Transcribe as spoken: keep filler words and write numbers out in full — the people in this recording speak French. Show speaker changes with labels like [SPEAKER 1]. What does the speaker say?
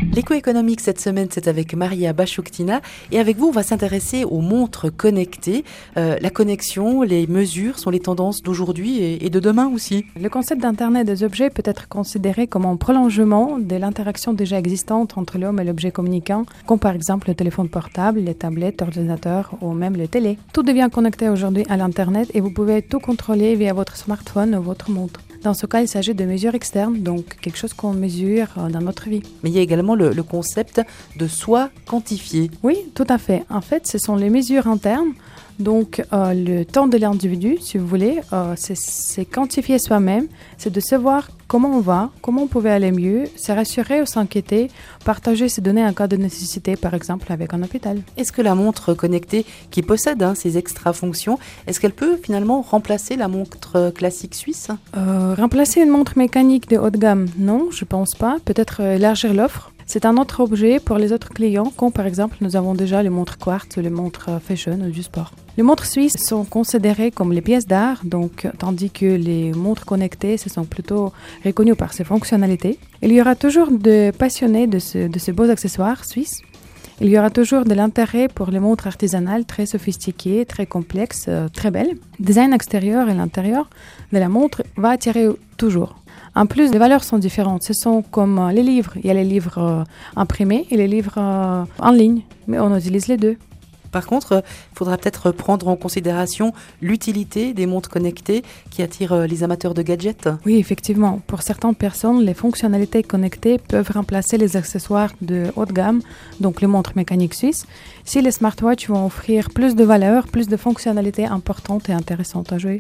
[SPEAKER 1] L'éco-économique cette semaine, c'est avec Maria Bachoukhtina. Et avec vous, on va s'intéresser aux montres connectées. Euh, la connexion, les mesures sont les tendances d'aujourd'hui et, et de demain aussi.
[SPEAKER 2] Le concept d'Internet des objets peut être considéré comme un prolongement de l'interaction déjà existante entre l'homme et l'objet communicant, comme par exemple le téléphone portable, les tablettes, l'ordinateur ou même le télé. Tout devient connecté aujourd'hui à l'Internet et vous pouvez tout contrôler via votre smartphone ou votre montre. Dans ce cas, il s'agit de mesures externes, donc quelque chose qu'on mesure dans notre vie.
[SPEAKER 1] Mais il y a également le, le concept de soi quantifié.
[SPEAKER 2] Oui, tout à fait. En fait, ce sont les mesures internes. Donc, euh, le temps de l'individu, si vous voulez, euh, c'est, c'est quantifier soi-même, c'est de savoir comment on va, comment on pouvait aller mieux, se rassurer ou s'inquiéter, partager ses données en cas de nécessité, par exemple avec un hôpital.
[SPEAKER 1] Est-ce que la montre connectée qui possède hein, ces extra fonctions, est-ce qu'elle peut finalement remplacer la montre classique suisse ?
[SPEAKER 2] euh, Remplacer une montre mécanique de haut de gamme, non, je pense pas. Peut-être euh, élargir l'offre. C'est un autre objet pour les autres clients, comme par exemple nous avons déjà les montres quartz ou les montres fashion ou du sport. Les montres suisses sont considérées comme les pièces d'art, donc, tandis que les montres connectées se sont plutôt reconnues par ses fonctionnalités. Il y aura toujours des passionnés de, ce, de ces beaux accessoires suisses. Il y aura toujours de l'intérêt pour les montres artisanales très sophistiquées, très complexes, euh, très belles. Le design extérieur et l'intérieur de la montre va attirer toujours. En plus, les valeurs sont différentes. Ce sont comme les livres. Il y a les livres euh, imprimés et les livres euh, en ligne, mais on utilise les deux.
[SPEAKER 1] Par contre, il faudra peut-être prendre en considération l'utilité des montres connectées qui attirent les amateurs de gadgets.
[SPEAKER 2] Oui, effectivement. Pour certaines personnes, les fonctionnalités connectées peuvent remplacer les accessoires de haut de gamme, donc les montres mécaniques suisses, si les smartwatches vont offrir plus de valeurs, plus de fonctionnalités importantes et intéressantes à jouer.